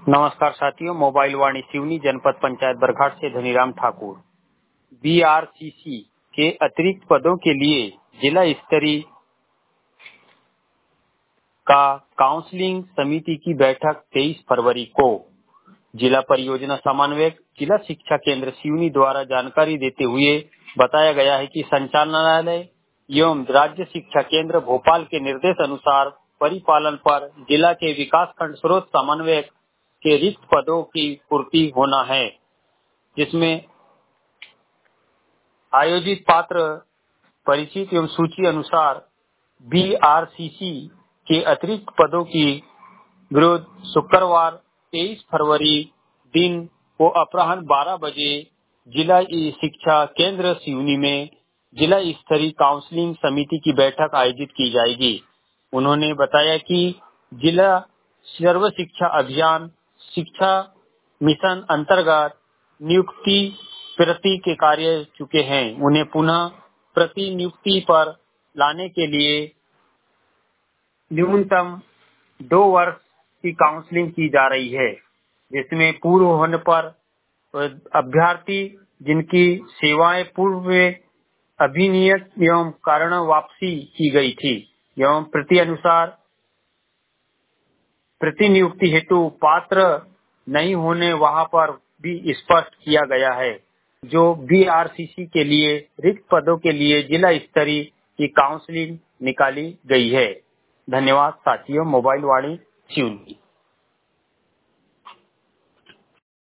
नमस्कार साथियों, मोबाइल वाणी सिवनी जनपद पंचायत बरघाट से धनीराम ठाकुर। बीआरसीसी के अतिरिक्त पदों के लिए जिला स्तरीय का काउंसलिंग समिति की बैठक 23 फरवरी को जिला परियोजना समन्वयक जिला शिक्षा केंद्र सिवनी द्वारा जानकारी देते हुए बताया गया है कि संचालनालय एवं राज्य शिक्षा केंद्र भोपाल के निर्देश अनुसार परिपालन पर जिला के विकास खंड स्रोत समन्वयक के रिक्त पदों की पूर्ति होना है, जिसमें आयोजित पात्र परिचित एवं सूची अनुसार बीआरसीसी के अतिरिक्त पदों की विरोध शुक्रवार 23 फरवरी दिन को अपराह्न 12 बजे जिला शिक्षा केंद्र सिवनी में जिला स्तरीय काउंसलिंग समिति की बैठक आयोजित की जाएगी। उन्होंने बताया कि जिला सर्व शिक्षा अभियान शिक्षा मिशन अंतर्गत नियुक्ति प्रति के कार्य चुके हैं, उन्हें पुनः प्रति नियुक्ति पर लाने के लिए न्यूनतम 2 वर्ष की काउंसलिंग की जा रही है, जिसमें पूर्व होने पर अभ्यर्थी जिनकी सेवाएं पूर्व में अभिनियत एवं कारण वापसी की गई थी एवं प्रति अनुसार प्रति नियुक्ति हेतु पात्र नहीं होने वहां पर भी स्पष्ट किया गया है। जो बीआरसीसी के लिए रिक्त पदों के लिए जिला स्तरीय की काउंसलिंग निकाली गई है। धन्यवाद साथियों। मोबाइल वाणी सिवनी।